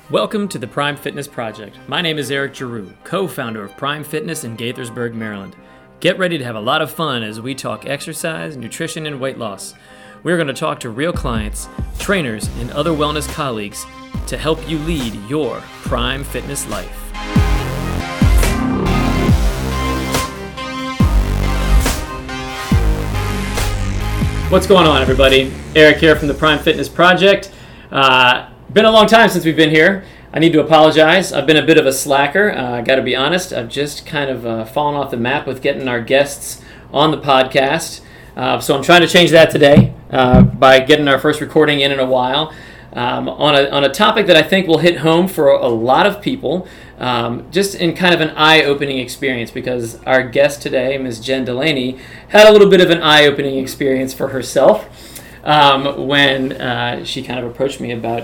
Welcome to the Prime Fitness Project. My name is Eric Giroux, co-founder of Prime Fitness in Gaithersburg, Maryland. Get ready to have a lot of fun as we talk exercise, nutrition, and weight loss. We're going to talk to real clients, trainers, and other wellness colleagues to help you lead your Prime Fitness life. What's going on, everybody? Eric here from the Prime Fitness Project. Been a long time since we've been here. I need to apologize. I've been a bit of a slacker. Got to be honest. I've just kind of fallen off the map with getting our guests on the podcast. So I'm trying to change that today by getting our first recording in a while on a topic that I think will hit home for a lot of people, just in kind of an eye-opening experience, because our guest today, Ms. Jen Delaney, had a little bit of an eye-opening experience for herself when she kind of approached me about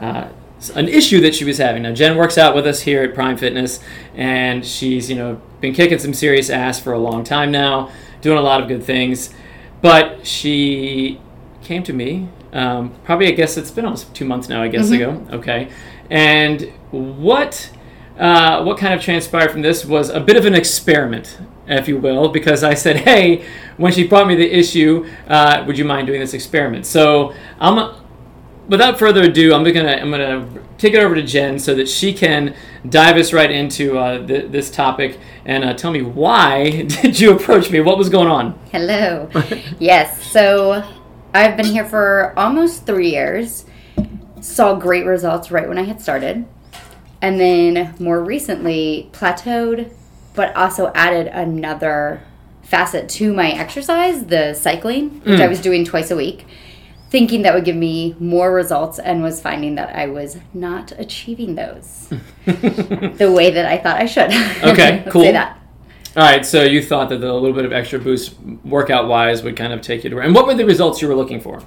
an issue that she was having. Now, Jen works out with us here at Prime Fitness, and she's been kicking some serious ass for a long time now, doing a lot of good things. But she came to me, probably, I guess it's been almost 2 months now, ago. Okay, and what kind of transpired from this was a bit of an experiment, if you will, because I said, hey, when she brought me the issue, would you mind doing this experiment? So without further ado, I'm gonna take it over to Jen so that she can dive us right into this topic and tell me, why did you approach me? What was going on? Hello. Yes, so I've been here for almost 3 years. Saw great results right when I had started. And then more recently plateaued, but also added another facet to my exercise, the cycling, which I was doing twice a week, thinking that would give me more results, and was finding that I was not achieving those the way that I thought I should. Okay, cool. Say that. All right, so you thought that a little bit of extra boost workout-wise would kind of take you to where. And what were the results you were looking for?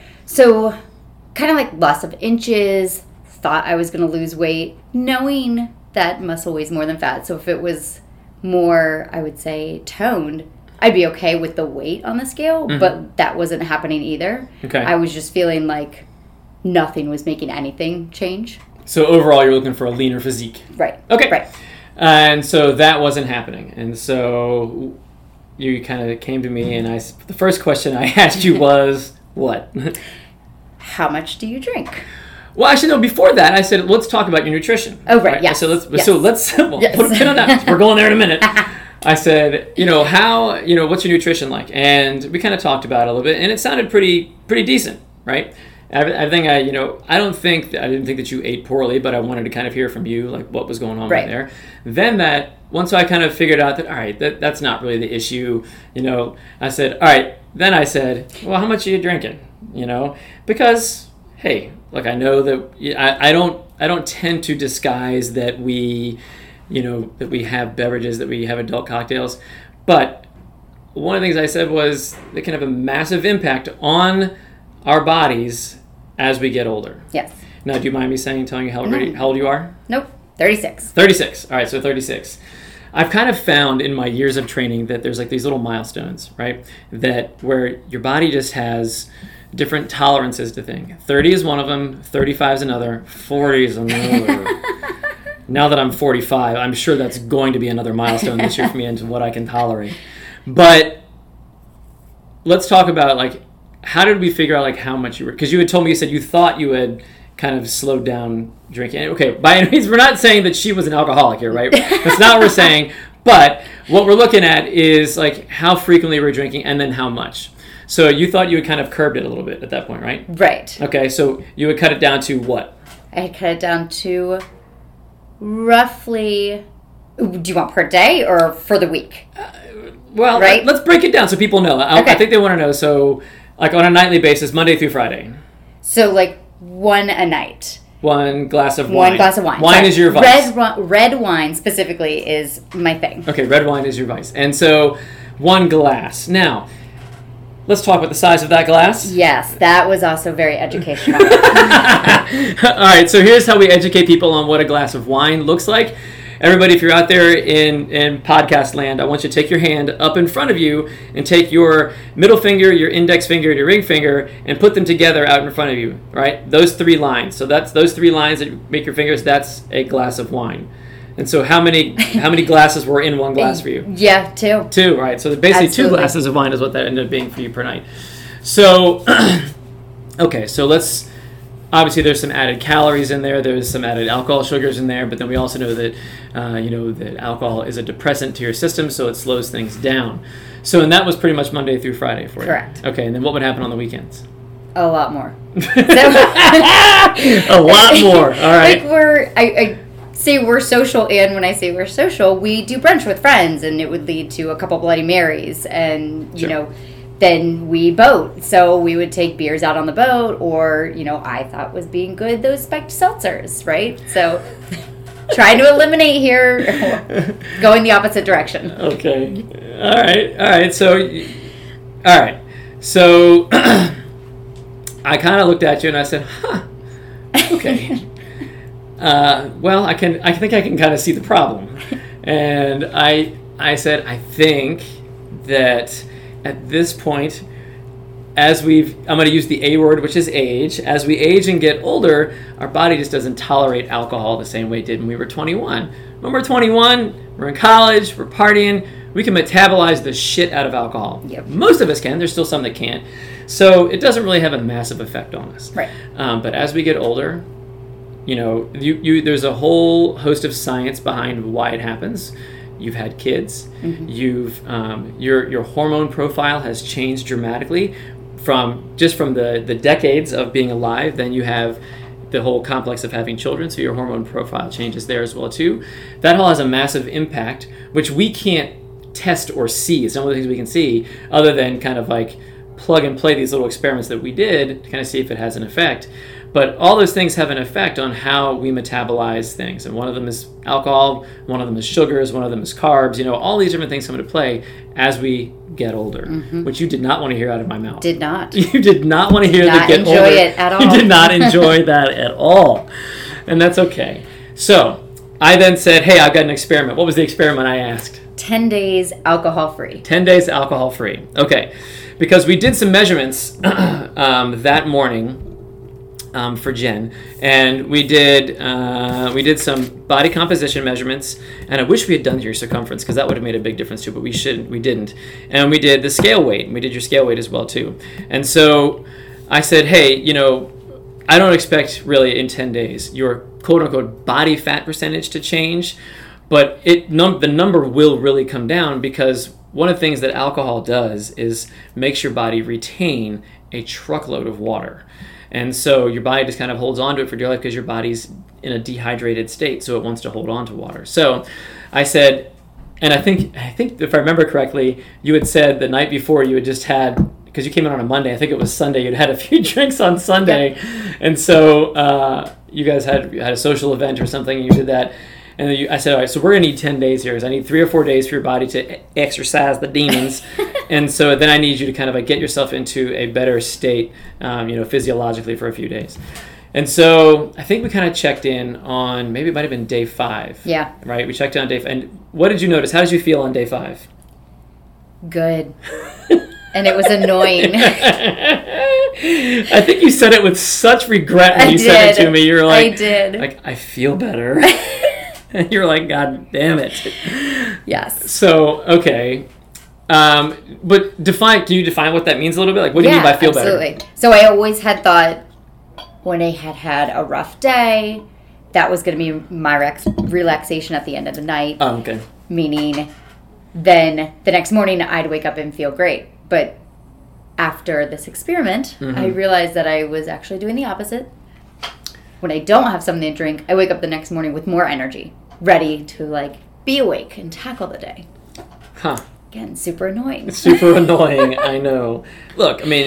So kind of like loss of inches, thought I was going to lose weight, knowing that muscle weighs more than fat. So if it was more, I would say, toned, I'd be okay with the weight on the scale, but that wasn't happening either. Okay. I was just feeling like nothing was making anything change. So overall, you're looking for a leaner physique. Right. Okay. Right. And so that wasn't happening. And so you kind of came to me, and the first question I asked you was, what? How much do you drink? Well, actually, no, before that, I said, let's talk about your nutrition. Oh, right, yes. So let's put a pin on that. We're going there in a minute. I said, what's your nutrition like? And we kind of talked about it a little bit, and it sounded pretty decent, right? I think I didn't think that you ate poorly, but I wanted to kind of hear from you, like, what was going on right there. Then once I kind of figured out that, all right, that's not really the issue, I said, all right. Then I said, well, how much are you drinking? Because, hey, look, I know that I don't tend to disguise that we have beverages, that we have adult cocktails. But one of the things I said was they can have a massive impact on our bodies as we get older. Yes. Now, do you mind me telling you how old you are? Nope. 36. 36. All right, so 36. I've kind of found in my years of training that there's like these little milestones, right? Where your body just has different tolerances to things. 30 is one of them, 35 is another, 40 is another. Now that I'm 45, I'm sure that's going to be another milestone this year for me into what I can tolerate. But let's talk about, how did we figure out, how much you were... Because you had told me, you said you thought you had kind of slowed down drinking. Okay, by any means, we're not saying that she was an alcoholic here, right? That's not what we're saying. But what we're looking at is, how frequently we're drinking and then how much. So you thought you had kind of curbed it a little bit at that point, right? Right. Okay, so you would cut it down to what? I had cut it down to roughly... Do you want per day or for the week? Right? Let's break it down so people know. I think they want to know. So, on a nightly basis, Monday through Friday. So, one a night. One glass of wine. One glass of wine. Wine is your vice. Red wine specifically is my thing. Okay, red wine is your vice. And so, one glass. Now, let's talk about the size of that glass. Yes, that was also very educational. All right, so here's how we educate people on what a glass of wine looks like. everybody, if you're out there in podcast land, I want you to take your hand up in front of you and take your middle finger, your index finger, and your ring finger and put them together out in front of you, right? Those 3 lines. So that's those 3 lines that make your fingers, that's a glass of wine. And so how many glasses were in one glass for you? Yeah, 2. 2, right? So basically Absolutely. 2 glasses of wine is what that ended up being for you per night. So, okay, so let's, obviously there's some added calories in there, there's some added alcohol sugars in there, but then we also know that, that alcohol is a depressant to your system, so it slows things down. So, and that was pretty much Monday through Friday for you. Correct. Okay, and then what would happen on the weekends? A lot more. A lot more, all right. Like I say we're social, and when I say we're social, we do brunch with friends, and it would lead to a couple Bloody Marys, and, then we boat. So we would take beers out on the boat, or, I thought was being good, those spiked seltzers, right? So trying to eliminate here, going the opposite direction. Okay. All right. So, I kind of looked at you and I said, okay. Well, I think I can kind of see the problem. And I said, I think that at this point, I'm going to use the A word, which is age. As we age and get older, our body just doesn't tolerate alcohol the same way it did when we were 21. When we're 21, we're in college, we're partying, we can metabolize the shit out of alcohol. Yep. Most of us can. There's still some that can't. So it doesn't really have a massive effect on us. Right. But as we get older, there's a whole host of science behind why it happens. You've had kids. Mm-hmm. Your hormone profile has changed dramatically from the decades of being alive. Then you have the whole complex of having children, so your hormone profile changes there as well too. That all has a massive impact, which we can't test or see. It's not one of the things we can see, other than kind of like plug and play these little experiments that we did to kind of see if it has an effect. But all those things have an effect on how we metabolize things. And one of them is alcohol, one of them is sugars, one of them is carbs. All these different things come into play as we get older, which you did not want to hear out of my mouth. Did not. You did not want to hear that get older. Not enjoy it at all. You did not enjoy that at all. And that's okay. So I then said, hey, I've got an experiment. What was the experiment I asked? 10 days alcohol-free. 10 days alcohol-free. Okay. Because we did some measurements that morning for Jen, and we did some body composition measurements, and I wish we had done your circumference because that would have made a big difference too, but we didn't. And we did the scale weight, and we did your scale weight as well too. And so I said, hey, I don't expect really in 10 days your quote-unquote body fat percentage to change, but the number will really come down, because one of the things that alcohol does is makes your body retain a truckload of water. And so your body just kind of holds on to it for dear life because your body's in a dehydrated state, so it wants to hold on to water. So I said, and I think if I remember correctly, you had said the night before you had just had, because you came in on a Monday, I think it was Sunday, you'd had a few drinks on Sunday. Yeah. And so you guys had a social event or something, and you did that. And then I said, all right, so we're going to need 10 days here. I need 3 or 4 days for your body to exercise the demons. And so then I need you to kind of get yourself into a better state, physiologically for a few days. And so I think we kind of checked in on, maybe it might have been day 5. Yeah. Right? We checked in on day 5. And what did you notice? How did you feel on day 5? Good. And it was annoying. I think you said it with such regret when you said it to me. You were like, I did. Like, I feel better. And you're like, God damn it. Yes. So, okay. But can you define what that means a little bit? Like, what do you mean by feel absolutely. better? So I always had thought when I had a rough day, that was going to be my relaxation at the end of the night. Oh, okay. Meaning then the next morning I'd wake up and feel great. But after this experiment, I realized that I was actually doing the opposite. When I don't have something to drink, I wake up the next morning with more energy, ready to be awake and tackle the day. Huh. Again, super annoying. It's super annoying, I know. Look, I mean,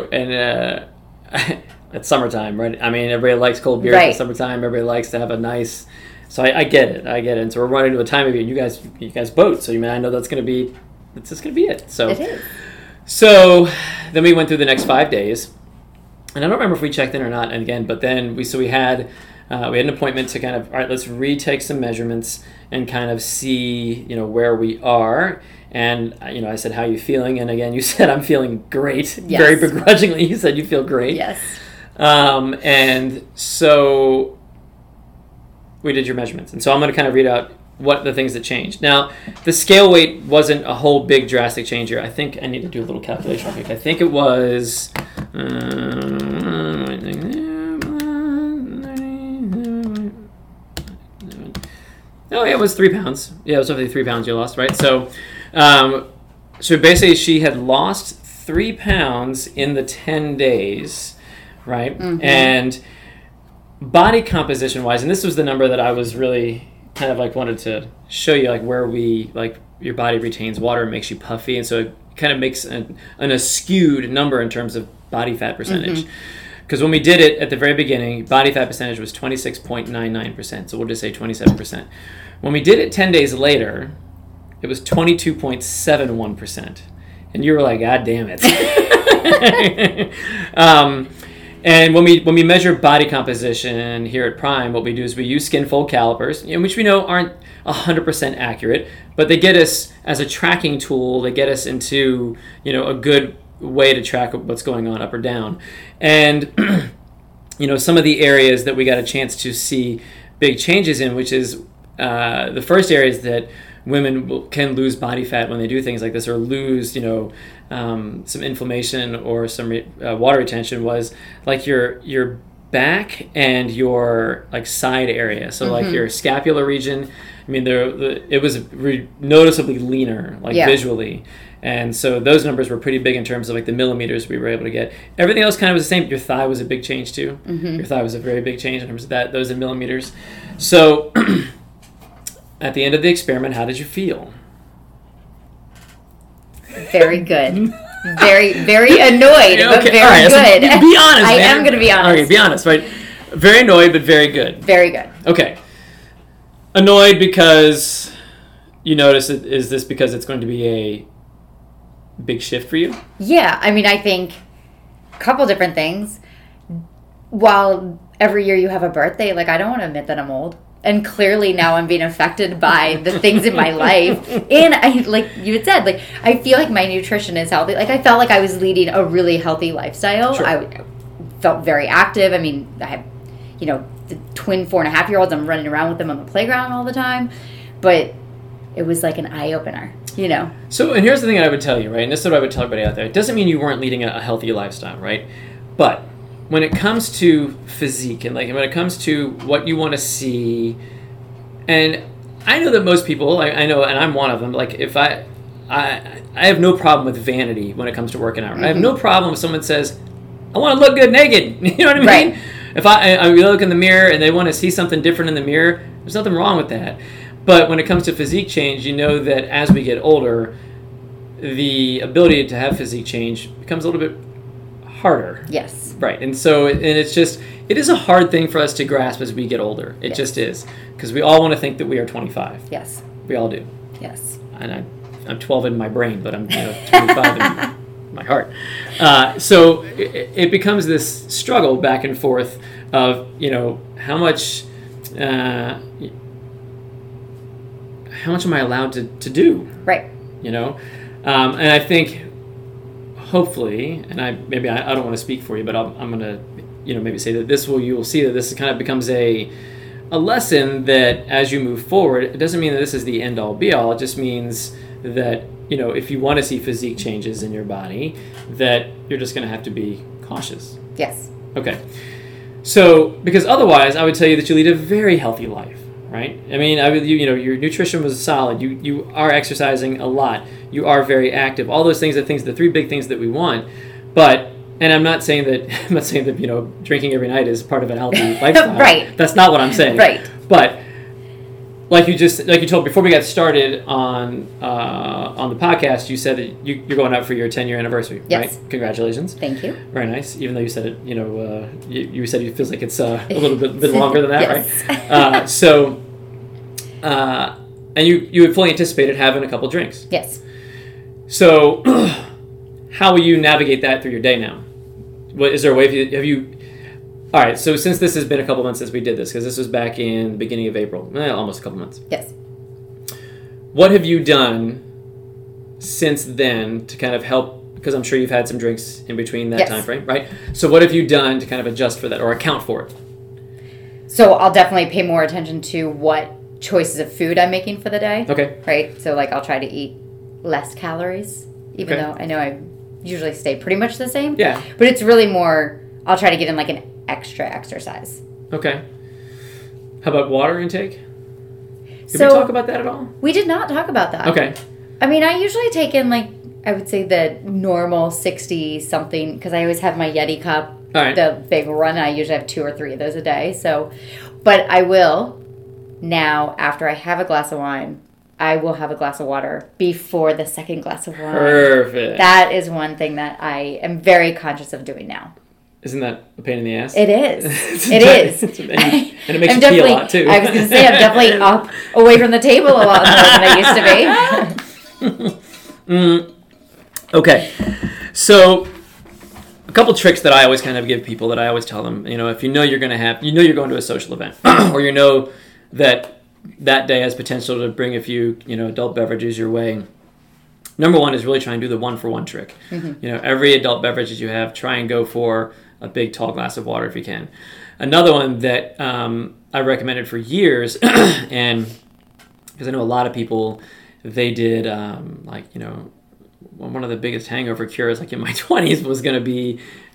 it's summertime, right? I mean, everybody likes cold beer in the summertime. Everybody likes to have a nice... So I get it. And so we're running into a time of year. You guys boat, so I know that's just going to be it. So it is. So then we went through the next 5 days. And I don't remember if we checked in or not, and again, but then we had We had an appointment to kind of, all right, let's retake some measurements and kind of see, where we are. And, I said, how are you feeling? And again, you said, I'm feeling great. Yes. Very begrudgingly, you said you feel great. Yes. And so we did your measurements. And so I'm going to kind of read out what the things that changed. Now, the scale weight wasn't a whole big drastic change here. I think I need to do a little calculation real quick. I think it was... it was 3 pounds. Yeah, it was roughly 3 pounds you lost, right? So basically she had lost 3 pounds in the 10 days, right? Mm-hmm. And body composition wise, and this was the number that I was really kind of like wanted to show you, like where your body retains water and makes you puffy, and so it kind of makes an askewed number in terms of body fat percentage. Because when we did it at the very beginning, body fat percentage was 26.99%, so we'll just say 27%. When we did it 10 days later, it was 22.71%. And you were like, God damn it. And when we measure body composition here at Prime, what we do is we use skin fold calipers, which we know aren't 100% accurate, but they get us as a tracking tool. They get us into a good way to track what's going on up or down. And some of the areas that we got a chance to see big changes in, which is the first areas that women can lose body fat when they do things like this, or lose some inflammation or some water retention, was like your back and your like side area. So like your scapular region. I mean, it was noticeably leaner, visually. And so those numbers were pretty big in terms of like the millimeters we were able to get. Everything else kind of was the same. Your thigh was a big change too. Your thigh was a very big change in terms of those in millimeters. So at the end of the experiment, how did you feel? Very good. Very, very annoyed, but very right, good. So be honest, I man. am going to be honest. Okay, be honest, right? Very annoyed, but very good. Very good. Okay. Annoyed because you notice is this because it's going to be a big shift for you? Yeah, I mean, I think a couple different things. While every year you have a birthday, like I don't want to admit that I'm old. And clearly now I'm being affected by the things in my life. And I, like you had said, like I feel like my nutrition is healthy. Like I felt like I was leading a really healthy lifestyle. Sure. I felt very active. I mean, I have, the twin 4.5-year-olds. I'm running around with them on the playground all the time. But it was like an eye-opener, So, and here's the thing I would tell you, right? And this is what I would tell everybody out there. It doesn't mean you weren't leading a healthy lifestyle, right? But when it comes to physique and when it comes to what you want to see, and I know that most people, I know, and I'm one of them, like if I have no problem with vanity when it comes to working out. Right? I have no problem if someone says, I want to look good naked. You know what I mean? Right. If I look in the mirror and they want to see something different in the mirror, there's nothing wrong with that. But when it comes to physique change, you know that as we get older, the ability to have physique change becomes a little bit harder. Yes. Right. And so, it is a hard thing for us to grasp as we get older. It just is. Because we all want to think that we are 25. Yes. We all do. Yes. And I'm 12 in my brain, but I'm 25 in my heart. So it becomes this struggle back and forth of, how much am I allowed to do? Right. And I think hopefully, and I don't want to speak for you, but I'm going to, maybe say that you will see that this kind of becomes a lesson that as you move forward, it doesn't mean that this is the end all be all. It just means that, if you want to see physique changes in your body, that you're just going to have to be cautious. Yes. Okay. So, because otherwise I would tell you that you lead a very healthy life. Right? I mean, your nutrition was solid. You are exercising a lot. You are very active. All those things are the three big things that we want. But, and I'm not saying that drinking every night is part of a healthy lifestyle. Right. That's not what I'm saying. Right. But like you told before we got started on the podcast, you said that you're going out for your 10-year anniversary. Yes. Right? Congratulations. Thank you. Very nice. Even though you said it, you said it feels like it's a little bit longer than that, yes. Right? And you had fully anticipated having a couple drinks. Yes. So, how will you navigate that through your day now? Is there a way? All right, so since this has been a couple months since we did this, because this was back in the beginning of April, almost a couple months. Yes. What have you done since then to kind of help, because I'm sure you've had some drinks in between that time frame, right? So what have you done to kind of adjust for that or account for it? So I'll definitely pay more attention to what choices of food I'm making for the day. Okay. Right? So like I'll try to eat less calories, even though I know I usually stay pretty much the same. Yeah. But it's really more, I'll try to get in like an extra exercise. Okay. How about water intake? Did we talk about that at all? We did not talk about that. Okay. I mean, I usually take in like, I would say the normal 60 something, because I always have my Yeti cup. All right. The big run, I usually have 2 or 3 of those a day. So, but I will now, after I have a glass of wine, I will have a glass of water before the second glass of wine. Perfect. That is one thing that I am very conscious of doing now. Isn't that a pain in the ass? It is. It is. And it makes you pee a lot, too. I was going to say, I'm definitely up away from the table a lot more than I used to be. Okay. So, a couple tricks that I always kind of give people that I always tell them, if you know you're going to a social event, or you know that day has potential to bring a few, adult beverages your way. Number one is really try and do the 1-for-1 trick. Mm-hmm. Every adult beverage that you have, try and go for a big tall glass of water if you can. Another one that I recommended for years, and because I know a lot of people, they did one of the biggest hangover cures, like in my 20s, was going to be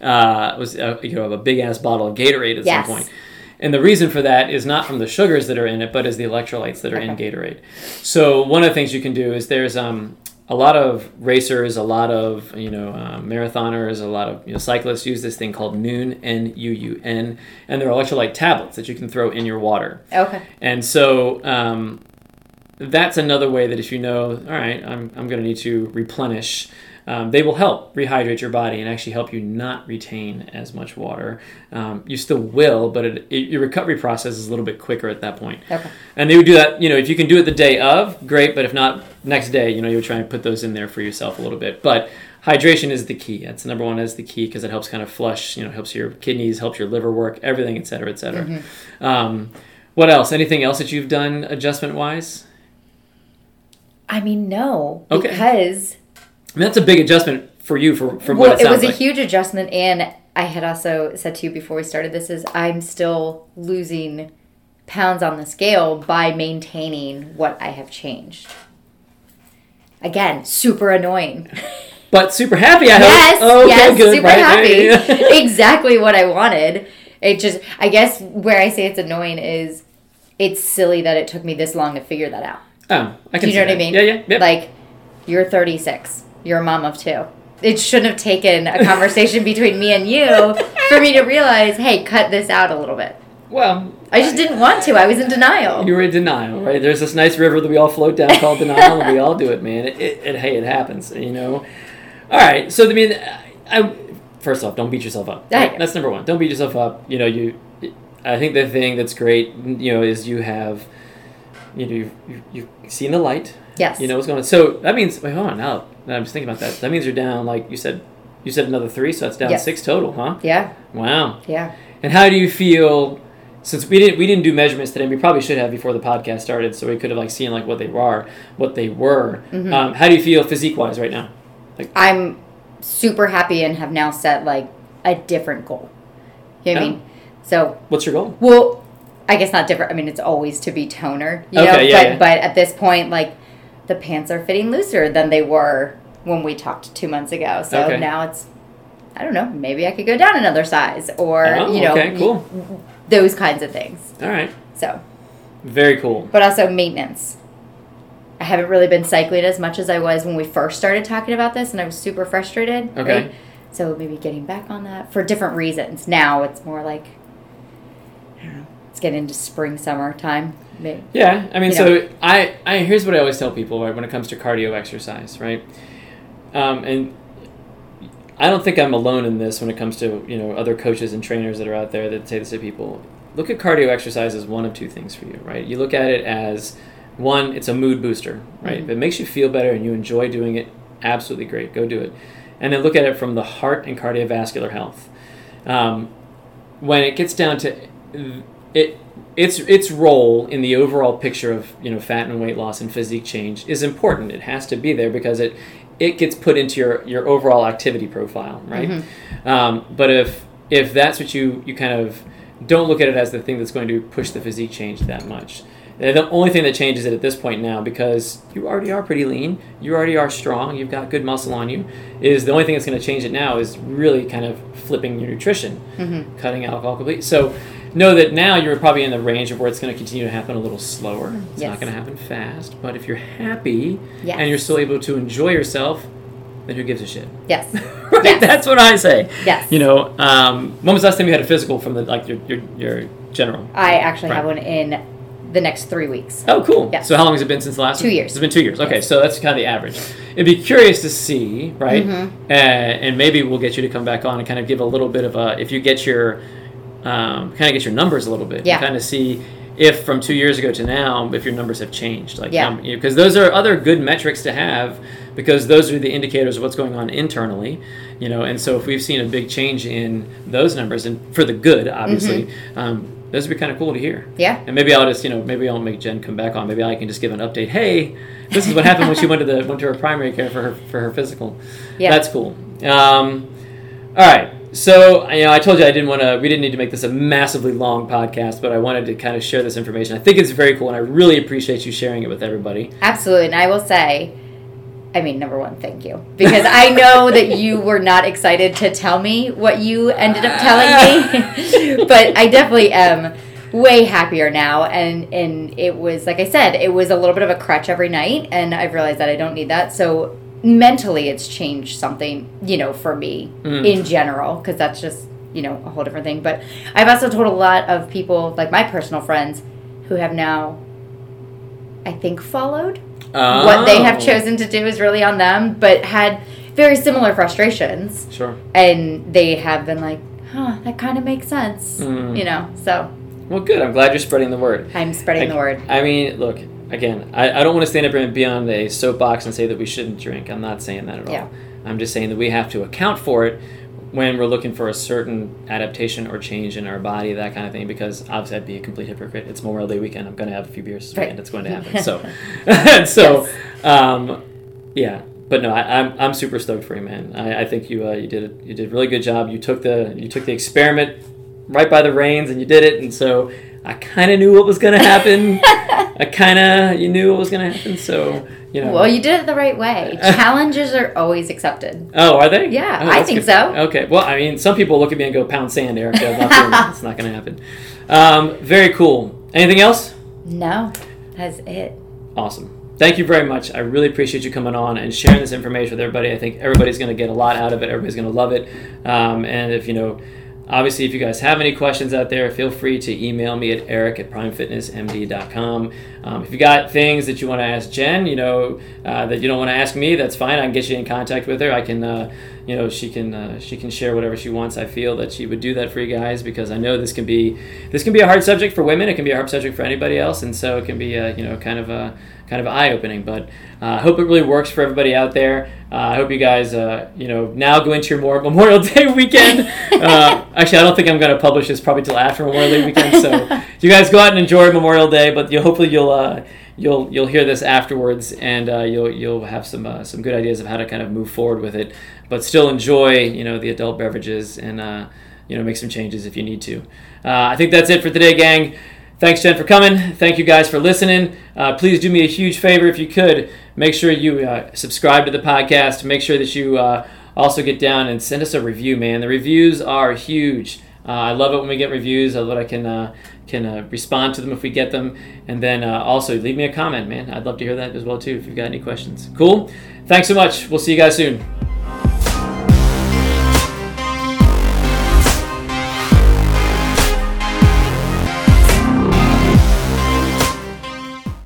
a big ass bottle of Gatorade at some point. And the reason for that is not from the sugars that are in it, but is the electrolytes that are in Gatorade. So one of the things you can do is there's a lot of racers, a lot of marathoners, a lot of cyclists use this thing called Nuun, N-U-U-N, and they're electrolyte tablets that you can throw in your water. Okay. And so that's another way that if all right, I'm going to need to replenish. They will help rehydrate your body and actually help you not retain as much water. You still will, but your recovery process is a little bit quicker at that point. Okay. And they would do that, if you can do it the day of, great, but if not, next day, you would try and put those in there for yourself a little bit. But hydration is the key. That's number one, is the key, because it helps kind of flush, helps your kidneys, helps your liver work, everything, et cetera, et cetera. Mm-hmm. What else? Anything else that you've done adjustment-wise? I mean, no. Okay. Because... that's a big adjustment for you from what it sounds like. It was a huge adjustment, and I had also said to you before we started this is I'm still losing pounds on the scale by maintaining what I have changed. Again, super annoying. But super happy, I hope. Yes, okay, yes, good, super right? happy. Exactly what I wanted. It just, I guess where I say it's annoying is it's silly that it took me this long to figure that out. Oh, I can see that. Do you know what I mean? Yeah. Yep. Like, you're 36. You're a mom of 2. It shouldn't have taken a conversation between me and you for me to realize, hey, cut this out a little bit. Well, I just didn't want to. I was in denial. You were in denial, right? There's this nice river that we all float down called denial, and we all do it, man. Hey, it happens, All right, so first off, don't beat yourself up. Right? That's number one. Don't beat yourself up. I think the thing that's great, is you have, you've seen the light. Yes. You know what's going on. So that means, wait, hold on. Now I'm just thinking about that. That means you're down, like you said another 3, so that's down 6 total, huh? Yeah. Wow. Yeah. And how do you feel? Since we didn't do measurements today, we probably should have before the podcast started, so we could have seen what they were. Mm-hmm. How do you feel physique wise right now? I'm super happy and have now set a different goal. You know what I mean? So what's your goal? Well, I guess not different. I mean, it's always to be toner. But at this point, the pants are fitting looser than they were when we talked 2 months ago. So now it's, I don't know, maybe I could go down another size or, okay, cool. Those kinds of things. All right. So. Very cool. But also maintenance. I haven't really been cycling as much as I was when we first started talking about this, and I was super frustrated. Okay. Right? So maybe getting back on that for different reasons. Now it's more I don't know, it's getting into spring, summer time. Maybe, yeah, I mean, so I here's what I always tell people, right, when it comes to cardio exercise, right? And I don't think I'm alone in this when it comes to, other coaches and trainers that are out there that say this to people. Look at cardio exercise as one of 2 things for you, right? You look at it as, one, it's a mood booster, right? Mm-hmm. If it makes you feel better and you enjoy doing it, absolutely great, go do it. And then look at it from the heart and cardiovascular health. when it gets down to its role in the overall picture of fat and weight loss and physique change is important. It has to be there because it gets put into your overall activity profile, right? Mm-hmm. But if that's what you kind of don't look at it as the thing that's going to push the physique change that much. The only thing that changes it at this point now, because you already are pretty lean, you already are strong, you've got good muscle on you, is the only thing that's going to change it now is really kind of flipping your nutrition, mm-hmm. cutting alcohol completely. So know that now you're probably in the range of where it's going to continue to happen a little slower. It's not going to happen fast, but if you're happy and you're still able to enjoy yourself, then who gives a shit? Yes. Right? Yes. That's what I say. Yes. When was the last time you had a physical from your general? I actually have one in the next 3 weeks. Oh, cool. Yes. So how long has it been since the last 2 years. It's been 2 years. Okay, yes. So that's kind of the average. It'd be curious to see, right? Mm-hmm. And maybe we'll get you to come back on and kind of give a little bit of if you get your kind of get your numbers a little bit. Yeah. Kind of see if from 2 years ago to now, if your numbers have changed. Because those are other good metrics to have, because those are the indicators of what's going on internally, and so if we've seen a big change in those numbers, and for the good, obviously, mm-hmm. Those would be kind of cool to hear. Yeah. And maybe I'll just, maybe I'll make Jen come back on. Maybe I can just give an update. Hey, this is what happened when she went to her primary care for her physical. Yeah. That's cool. All right. So, I told you we didn't need to make this a massively long podcast, but I wanted to kind of share this information. I think it's very cool, and I really appreciate you sharing it with everybody. Absolutely. And I will say, number one, thank you. Because I know that you were not excited to tell me what you ended up telling me. But I definitely am way happier now. And it was, like I said, it was a little bit of a crutch every night. And I've realized that I don't need that. So mentally it's changed something, for me in general. Because that's just, a whole different thing. But I've also told a lot of people, like my personal friends, who have now, I think, followed. What they have chosen to do is really on them, but had very similar frustrations. Sure. And they have been like, that kind of makes sense, so. Well, good. I'm glad you're spreading the word. I'm spreading the word. Look, again, I don't want to stand up and be on a soapbox and say that we shouldn't drink. I'm not saying that at all. I'm just saying that we have to account for it when we're looking for a certain adaptation or change in our body, that kind of thing, because obviously I'd be a complete hypocrite. It's Memorial Day weekend. I'm going to have a few beers this weekend. It's going to happen. Yeah. But no, I'm super stoked for you, man. I think you did a really good job. You took the experiment right by the reins and you did it, and so I kind of knew what was going to happen. You knew what was going to happen, so. Well, you did it the right way. Challenges are always accepted. Oh, are they? Yeah, I think so. Okay. Well, some people look at me and go, pound sand, Erica. It's not going to happen. Very cool. Anything else? No, that's it. Awesome. Thank you very much. I really appreciate you coming on and sharing this information with everybody. I think everybody's going to get a lot out of it. Everybody's going to love it. And if obviously, if you guys have any questions out there, feel free to email me at eric@primefitnessmd.com. If you got things that you want to ask Jen, that you don't want to ask me, that's fine. I can get you in contact with her. I can, she can share whatever she wants. I feel that she would do that for you guys, because I know this can be a hard subject for women. It can be a hard subject for anybody else, and so it can be kind of eye-opening. But I hope it really works for everybody out there. I hope you guys, now go into your Memorial Day weekend. Actually, I don't think I'm going to publish this probably till after Memorial Day weekend. So you guys go out and enjoy Memorial Day, but hopefully you'll hear this afterwards, and you'll have some good ideas of how to kind of move forward with it, but still enjoy the adult beverages and make some changes if you need to. I think that's it for today, gang. Thanks, Jen, for coming. Thank you guys for listening. Please do me a huge favor if you could. Make sure you subscribe to the podcast. Make sure that you also get down and send us a review, man. The reviews are huge. I love it when we get reviews. I love it. I can respond to them if we get them. And then also leave me a comment, man. I'd love to hear that as well, too, if you've got any questions. Cool? Thanks so much. We'll see you guys soon.